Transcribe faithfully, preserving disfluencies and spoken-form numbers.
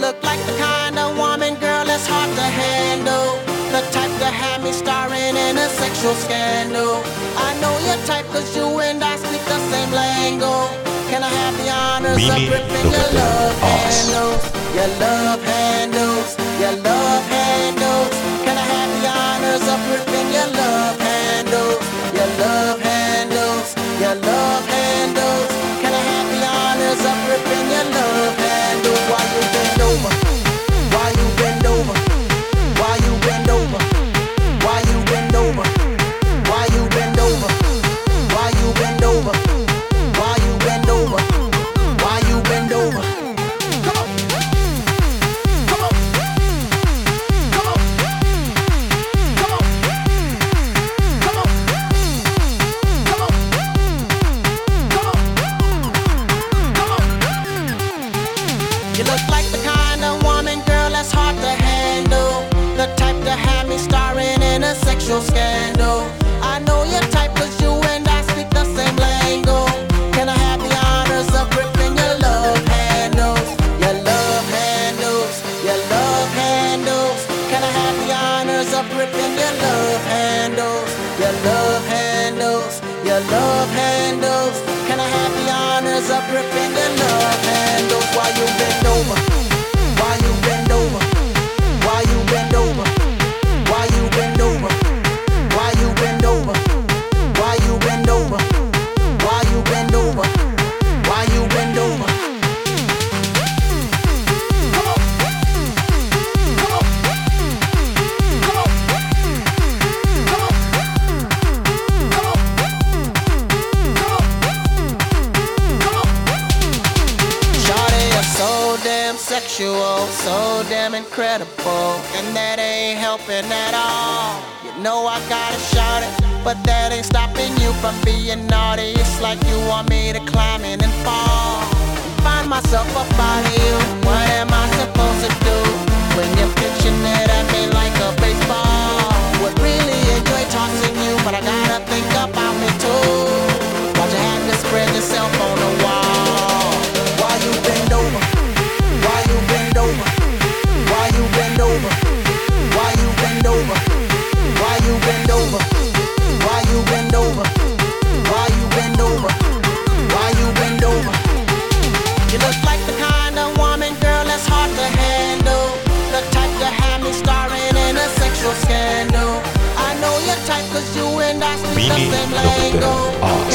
look like the kind of woman, girl, that's hard to handle. The type to have me starring in a sexual scandal. I know your type cause you and I speak the same lingo. Can I have the honors of gripping your love handles? Your love handles, your love handles. Can I have the honors of gripping your love handles? Your love handles, your love handles. Can I have the honors of gripping your love handles? Why you bend over? Why you bend over? Why you bend over? Why you bend over? Why you bend over? Why you bend over? Why you bend over? Why you bend over? Come on, come on, come on, come on, come on, come on, come on, come on. You look like the kind of woman, girl, that's hard to handle. The type to have me starring in a sexual scandal. I know your type cause you and I speak the same lingo. Can I have the honors of gripping your love handles? Your love handles, your love handles. Can I have the honors of gripping your love handles? Your love handles, your love handles. Can I have the honors of gripping your love handles? Why you bend over? Why you bend over? Why you bend over? Why you bend over? Why you bend over? Why you bend over? Why you bend over? Why you bend over? Come on, come on, come on, come on, come on, come on, come on. Shawty, you're so damn sexual, so damn incredible, and that ain't helping at all. You know I gotta shout it, but that ain't stopping you from being naughty. It's like you want me to climb in and fall and find myself up out of you. What am I supposed to do when you're pitching it at me like a baseball? Would really enjoy tossing you, but I gotta think about me too. Why'd you have to spread yourself on the wall? Why you bend over? Why you bend over? Why you bend over? Why you bend over? Why you bend over? Why you bend over? Why you bend over? Why you bend over? You look like the kind of woman, girl, that's hard to handle. The type to have me starring in a sexual scandal. I know your type cause you and I speak the same lingo.